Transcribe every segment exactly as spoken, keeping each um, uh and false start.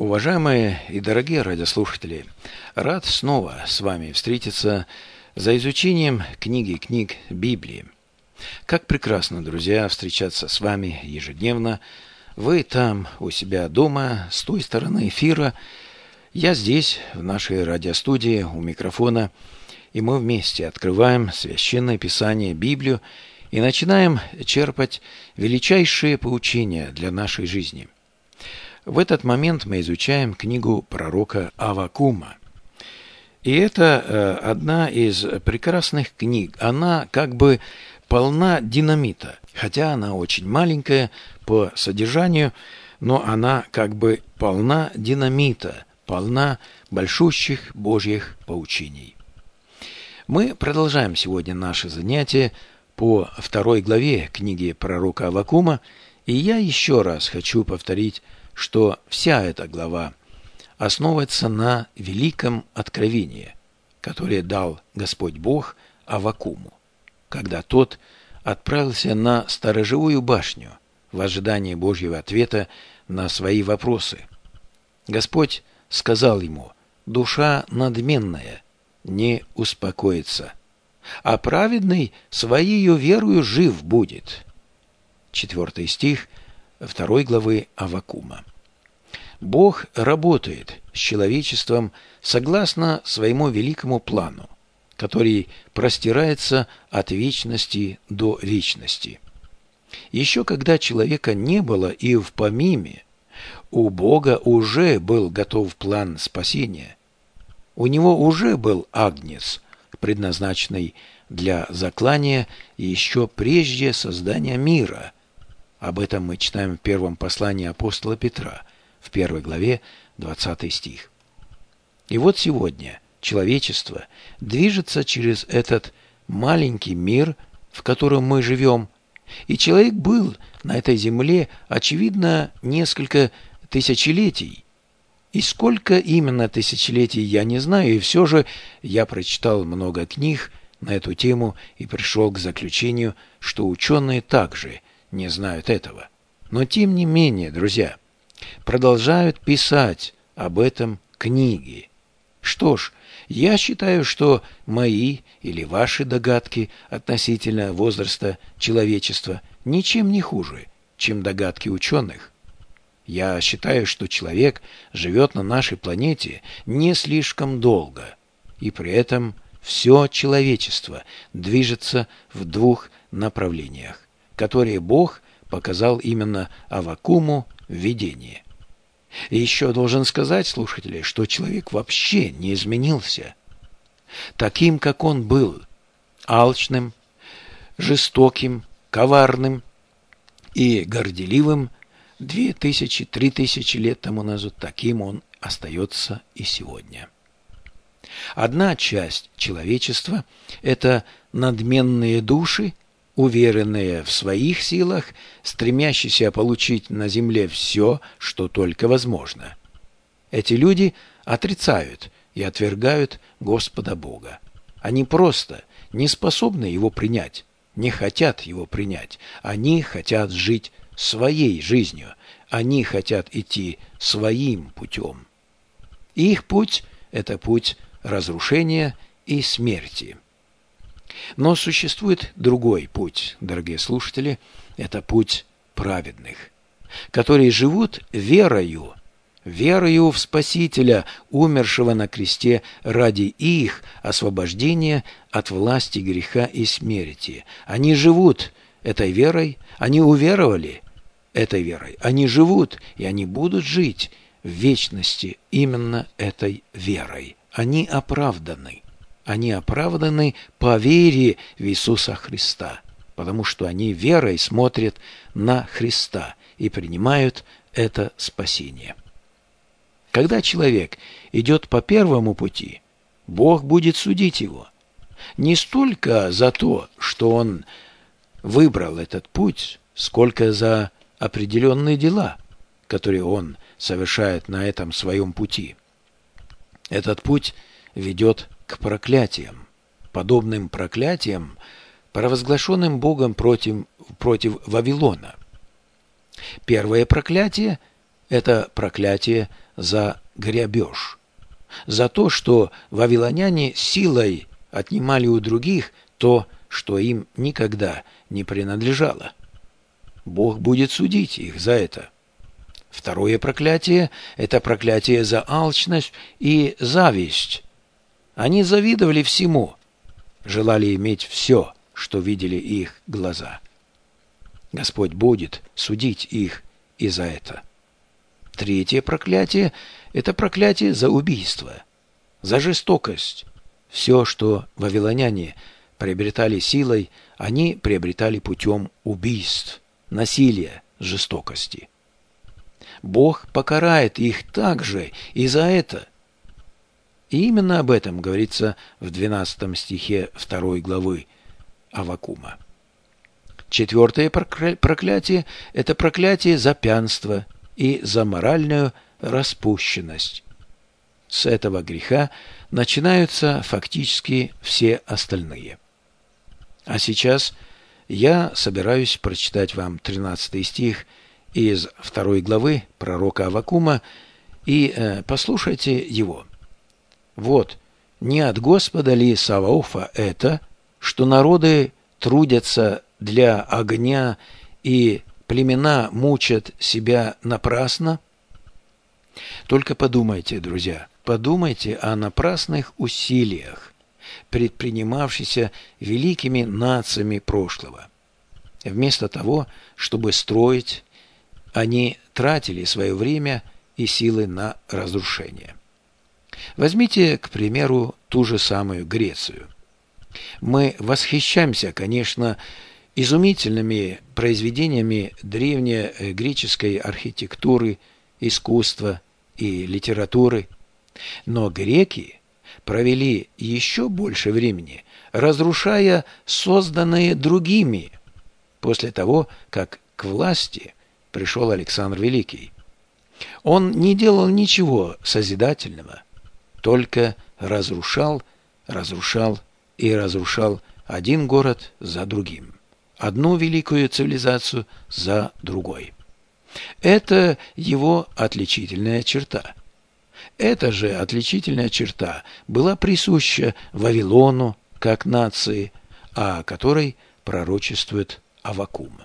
Уважаемые и дорогие радиослушатели, рад снова с вами встретиться за изучением книги книг Библии. Как прекрасно, друзья, встречаться с вами ежедневно. Вы там, у себя дома, с той стороны эфира. Я здесь, в нашей радиостудии, у микрофона, и мы вместе открываем Священное Писание, Библию, и начинаем черпать величайшие поучения для нашей жизни. В этот момент мы изучаем книгу пророка Аввакума. И это э, одна из прекрасных книг. Она как бы полна динамита, хотя она очень маленькая по содержанию, но она как бы полна динамита, полна большущих Божьих поучений. Мы продолжаем сегодня наше занятие по второй главе книги пророка Аввакума, и я еще раз хочу повторить, что вся эта глава основывается на великом откровении, которое дал Господь Бог Аввакуму, когда тот отправился на сторожевую башню в ожидании Божьего ответа на свои вопросы. Господь сказал ему: «Душа надменная не успокоится, а праведный своею верою жив будет». Четвертый стих второй главы Аввакума. Бог работает с человечеством согласно своему великому плану, который простирается от вечности до вечности. Еще когда человека не было и в помиме, у Бога уже был готов план спасения. У Него уже был агнец, предназначенный для заклания еще прежде создания мира. Об этом мы читаем в первом послании апостола Петра, в первой главе, двадцатый стих. И вот сегодня человечество движется через этот маленький мир, в котором мы живем, и человек был на этой земле, очевидно, несколько тысячелетий. И сколько именно тысячелетий, я не знаю, и все же я прочитал много книг на эту тему и пришел к заключению, что ученые также не знают этого. Но тем не менее, друзья, продолжают писать об этом книги. Что ж, я считаю, что мои или ваши догадки относительно возраста человечества ничем не хуже, чем догадки ученых. Я считаю, что человек живет на нашей планете не слишком долго, и при этом все человечество движется в двух направлениях, которые Бог показал именно Аввакуму в видении. И еще должен сказать, слушатели, что человек вообще не изменился. Таким, как он был, алчным, жестоким, коварным и горделивым две тысячи, три тысячи лет тому назад, таким он остается и сегодня. Одна часть человечества – это надменные души, уверенные в своих силах, стремящиеся получить на земле все, что только возможно. Эти люди отрицают и отвергают Господа Бога. Они просто не способны Его принять, не хотят Его принять. Они хотят жить своей жизнью, они хотят идти своим путем. И их путь – это путь разрушения и смерти. Но существует другой путь, дорогие слушатели, это путь праведных, которые живут верою, верою в Спасителя, умершего на кресте ради их освобождения от власти греха и смерти. Они живут этой верой, они уверовали этой верой, они живут, и они будут жить в вечности именно этой верой. Они оправданы. Они оправданы по вере в Иисуса Христа, потому что они верой смотрят на Христа и принимают это спасение. Когда человек идет по первому пути, Бог будет судить его. Не столько за то, что он выбрал этот путь, сколько за определенные дела, которые он совершает на этом своем пути. Этот путь ведет к проклятиям, подобным проклятиям, провозглашенным Богом против, против Вавилона. Первое проклятие – это проклятие за грабеж, за то, что вавилоняне силой отнимали у других то, что им никогда не принадлежало. Бог будет судить их за это. Второе проклятие – это проклятие за алчность и зависть. Они завидовали всему, желали иметь все, что видели их глаза. Господь будет судить их и за это. Третье проклятие – это проклятие за убийство, за жестокость. Все, что вавилоняне приобретали силой, они приобретали путем убийств, насилия, жестокости. Бог покарает их также и за это. И именно об этом говорится в двенадцатом стихе второй главы Аввакума. Четвертое проклятие – это проклятие за пьянство и за моральную распущенность. С этого греха начинаются фактически все остальные. А сейчас я собираюсь прочитать вам тринадцатый стих из второй главы пророка Аввакума, и э, послушайте его. «Вот, не от Господа ли Саваофа это, что народы трудятся для огня и племена мучат себя напрасно?» Только подумайте, друзья, подумайте о напрасных усилиях, предпринимавшихся великими нациями прошлого. Вместо того, чтобы строить, они тратили свое время и силы на разрушение. Возьмите, к примеру, ту же самую Грецию. Мы восхищаемся, конечно, изумительными произведениями древнегреческой архитектуры, искусства и литературы, но греки провели еще больше времени, разрушая созданные другими, после того, как к власти пришел Александр Великий. Он не делал ничего созидательного, только разрушал, разрушал и разрушал один город за другим, одну великую цивилизацию за другой. Это его отличительная черта. Эта же отличительная черта была присуща Вавилону как нации, о которой пророчествует Аввакум.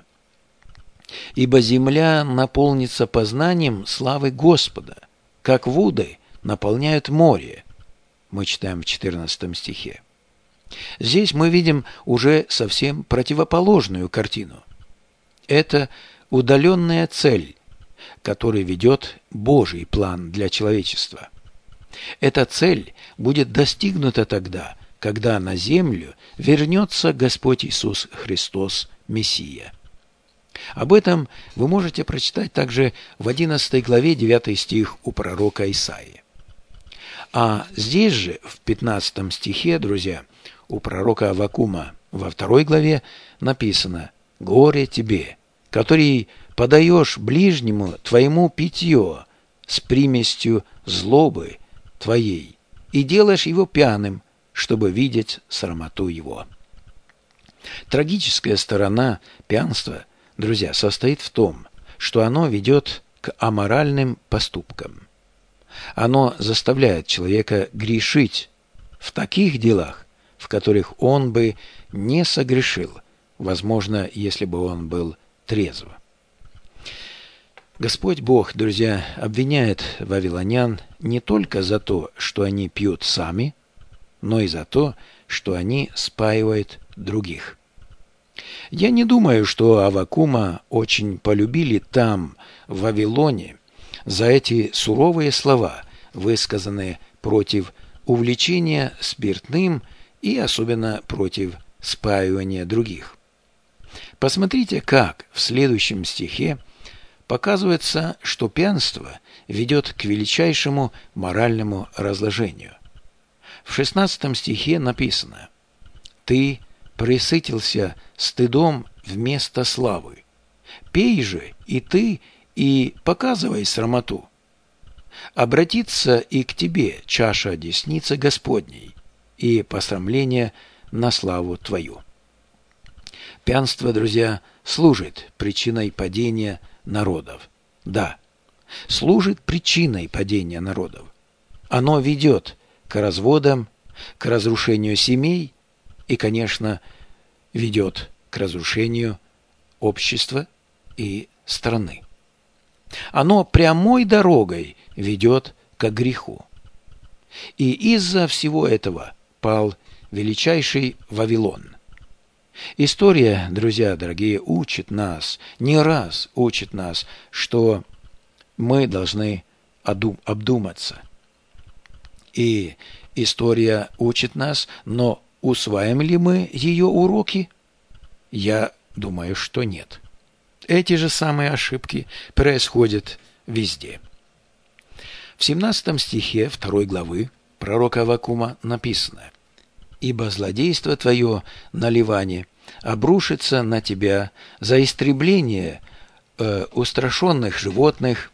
«Ибо земля наполнится познанием славы Господа, как воды наполняют море», мы читаем в четырнадцатом стихе. Здесь мы видим уже совсем противоположную картину. Это удаленная цель, которой ведет Божий план для человечества. Эта цель будет достигнута тогда, когда на землю вернется Господь Иисус Христос, Мессия. Об этом вы можете прочитать также в одиннадцатой главе девятый стих у пророка Исаии. А здесь же, в пятнадцатом стихе, друзья, у пророка Аввакума во второй главе написано: «Горе тебе, который подаешь ближнему твоему питье с примесью злобы твоей, и делаешь его пьяным, чтобы видеть срамоту его». Трагическая сторона пьянства, друзья, состоит в том, что оно ведет к аморальным поступкам. Оно заставляет человека грешить в таких делах, в которых он бы не согрешил, возможно, если бы он был трезв. Господь Бог, друзья, обвиняет вавилонян не только за то, что они пьют сами, но и за то, что они спаивают других. Я не думаю, что Аввакума очень полюбили там, в Вавилоне, за эти суровые слова, высказанные против увлечения спиртным и особенно против спаивания других. Посмотрите, как в следующем стихе показывается, что пьянство ведет к величайшему моральному разложению. В шестнадцатом стихе написано: «Ты пресытился стыдом вместо славы. Пей же и ты, и показывай срамоту. Обратится и к тебе чаша десницы Господней, и посрамление на славу твою». Пьянство, друзья, служит причиной падения народов. Да, служит причиной падения народов. Оно ведет к разводам, к разрушению семей и, конечно, ведет к разрушению общества и страны. Оно прямой дорогой ведет к греху. И из-за всего этого пал величайший Вавилон. История, друзья дорогие, учит нас, не раз учит нас, что мы должны обдуматься. И история учит нас, но усваиваем ли мы ее уроки? Я думаю, что нет. Эти же самые ошибки происходят везде. В семнадцатом стихе второй главы пророка Аввакума написано: «Ибо злодейство твое на Ливане обрушится на тебя за истребление э, устрашенных животных,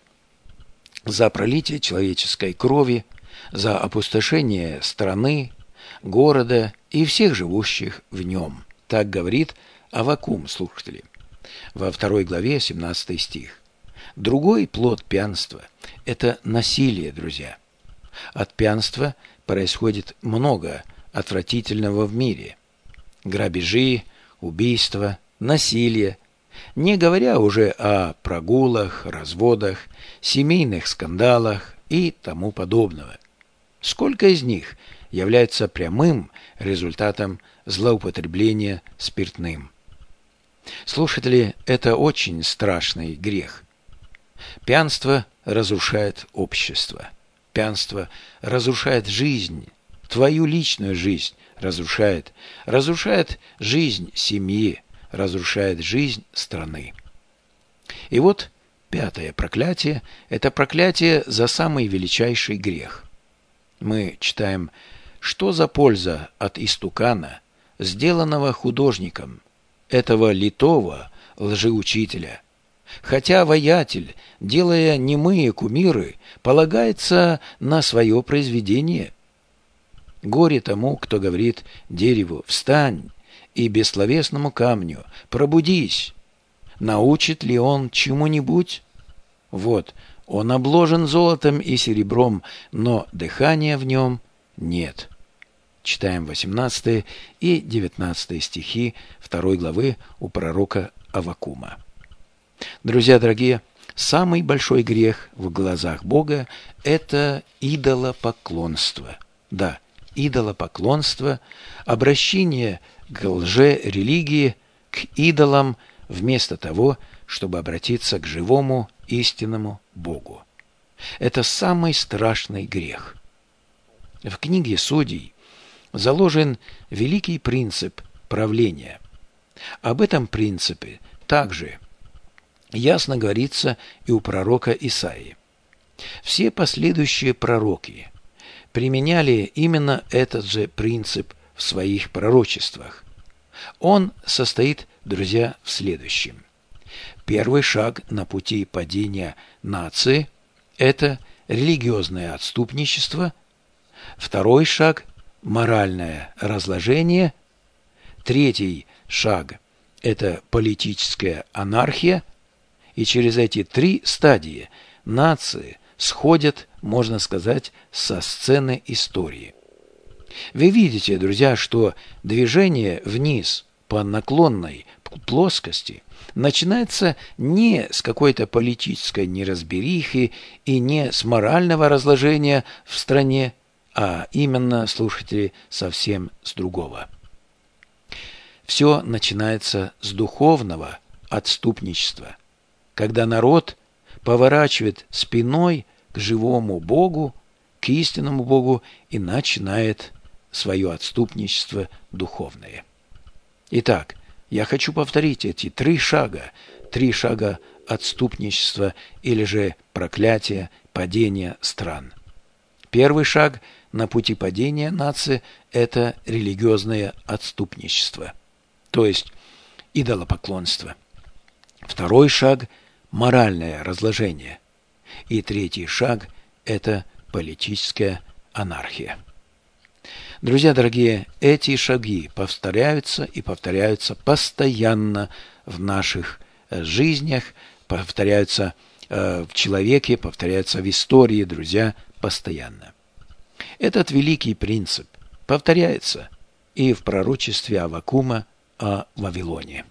за пролитие человеческой крови, за опустошение страны, города и всех живущих в нем». Так говорит Аввакум, слушатели, во второй главе, семнадцатый стих. Другой плод пьянства – это насилие, друзья. От пьянства происходит много отвратительного в мире. Грабежи, убийства, насилие, не говоря уже о прогулах, разводах, семейных скандалах и тому подобного. Сколько из них является прямым результатом злоупотребления спиртным? Слушатели, это очень страшный грех. Пьянство разрушает общество. Пьянство разрушает жизнь, твою личную жизнь разрушает, разрушает жизнь семьи, разрушает жизнь страны. И вот пятое проклятие – это проклятие за самый величайший грех. Мы читаем: «Что за польза от истукана, сделанного художником, этого литого лжеучителя? Хотя воятель, делая немые кумиры, полагается на свое произведение. Горе тому, кто говорит дереву: встань, и бессловесному камню: пробудись. Научит ли он чему-нибудь? Вот, он обложен золотом и серебром, но дыхания в нем нет». Читаем восемнадцатый и девятнадцатый стихи второй главы у пророка Аввакума. Друзья дорогие, самый большой грех в глазах Бога – это идолопоклонство. Да, идолопоклонство, обращение к лже-религии, к идолам, вместо того, чтобы обратиться к живому истинному Богу. Это самый страшный грех. В книге Судей заложен великий принцип правления. Об этом принципе также ясно говорится и у пророка Исаии. Все последующие пророки применяли именно этот же принцип в своих пророчествах. Он состоит, друзья, в следующем. Первый шаг на пути падения нации – это религиозное отступничество. Второй шаг – моральное разложение. Третий шаг – это политическая анархия. И через эти три стадии нации сходят, можно сказать, со сцены истории. Вы видите, друзья, что движение вниз по наклонной плоскости начинается не с какой-то политической неразберихи и не с морального разложения в стране, а именно, слушатели, совсем с другого. Все начинается с духовного отступничества, когда народ поворачивает спиной к живому Богу, к истинному Богу и начинает свое отступничество духовное. Итак, я хочу повторить эти три шага, три шага отступничества или же проклятия, падения стран. Первый шаг на пути падения нации – это религиозное отступничество, то есть идолопоклонство. Второй шаг – моральное разложение. И третий шаг – это политическая анархия. Друзья дорогие, эти шаги повторяются и повторяются постоянно в наших жизнях, повторяются в человеке повторяются в истории, друзья, постоянно. Этот великий принцип повторяется и в пророчестве Аввакума о Вавилоне.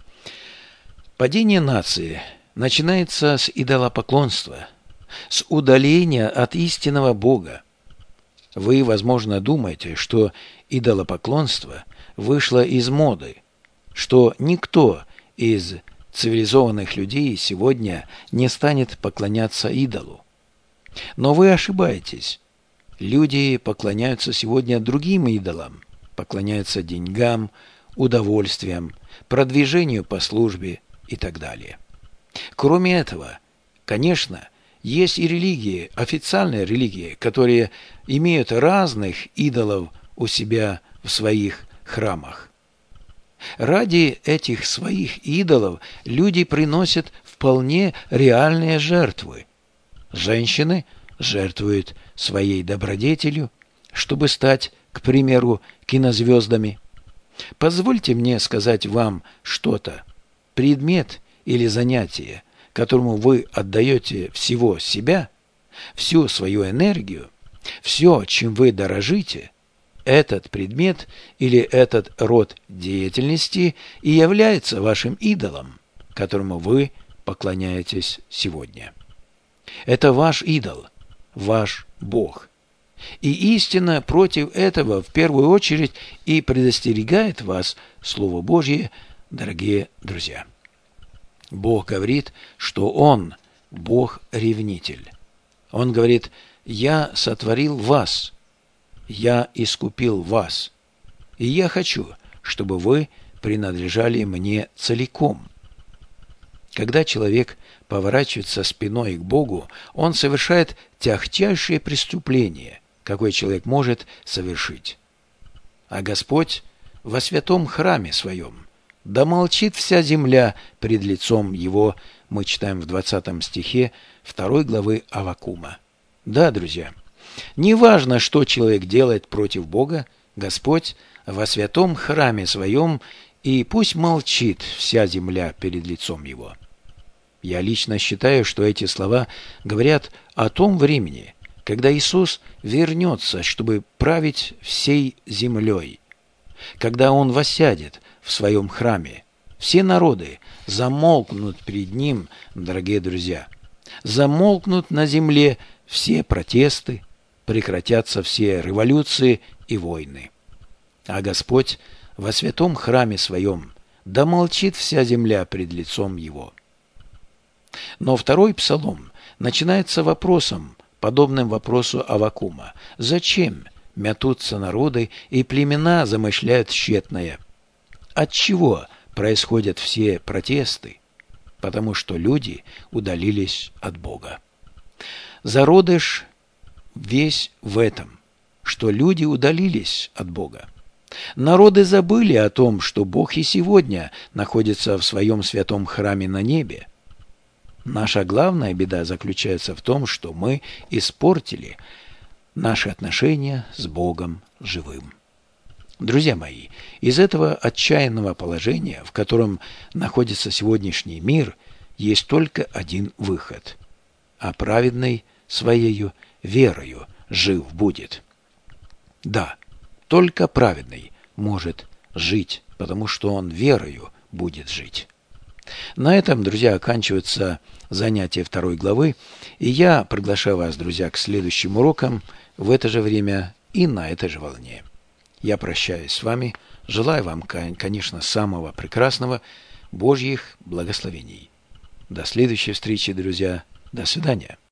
Падение нации начинается с идолопоклонства, с удаления от истинного Бога. Вы, возможно, думаете, что идолопоклонство вышло из моды, что никто из цивилизованных людей сегодня не станет поклоняться идолу. Но вы ошибаетесь. Люди поклоняются сегодня другим идолам, поклоняются деньгам, удовольствиям, продвижению по службе и так далее. Кроме этого, конечно, есть и религии, официальные религии, которые имеют разных идолов у себя в своих храмах. Ради этих своих идолов люди приносят вполне реальные жертвы. Женщины жертвуют своей добродетелью, чтобы стать, к примеру, кинозвездами. Позвольте мне сказать вам что-то. Предмет или занятие, которому вы отдаете всего себя, всю свою энергию, все, чем вы дорожите, этот предмет или этот род деятельности и является вашим идолом, которому вы поклоняетесь сегодня. Это ваш идол, ваш Бог. И истина против этого в первую очередь и предостерегает вас Слово Божье, дорогие друзья. Бог говорит, что Он Бог-ревнитель. Он говорит: «Я сотворил вас, я искупил вас, и я хочу, чтобы вы принадлежали мне целиком». Когда человек поворачивается спиной к Богу, он совершает тягчайшее преступление, какое человек может совершить. А Господь во святом храме своем: «Да молчит вся земля пред лицом Его», мы читаем в двадцатом стихе второй главы Аввакума. Да, друзья, неважно, что человек делает против Бога, Господь во святом храме своем, и пусть молчит вся земля перед лицом Его. Я лично считаю, что эти слова говорят о том времени, когда Иисус вернется, чтобы править всей землей. Когда Он воссядет в своем храме, все народы замолкнут перед Ним, дорогие друзья. Замолкнут на земле все протесты, прекратятся все революции и войны. А Господь во святом храме своем: «Да молчит вся земля пред лицом Его». Но второй псалом начинается вопросом, подобным вопросу Аввакума: «Зачем мятутся народы, и племена замышляют тщетное?» От чего происходят все протесты? Потому что люди удалились от Бога. Зародыш весь в этом, что люди удалились от Бога. Народы забыли о том, что Бог и сегодня находится в своем святом храме на небе. Наша главная беда заключается в том, что мы испортили наши отношения с Богом живым. Друзья мои, из этого отчаянного положения, в котором находится сегодняшний мир, есть только один выход: а праведный своею верою жив будет. Да, только праведный может жить, потому что он верою будет жить. На этом, друзья, оканчивается занятие второй главы, и я приглашаю вас, друзья, к следующим урокам в это же время и на этой же волне. Я прощаюсь с вами, желаю вам, конечно, самого прекрасного Божьих благословений. До следующей встречи, друзья. До свидания.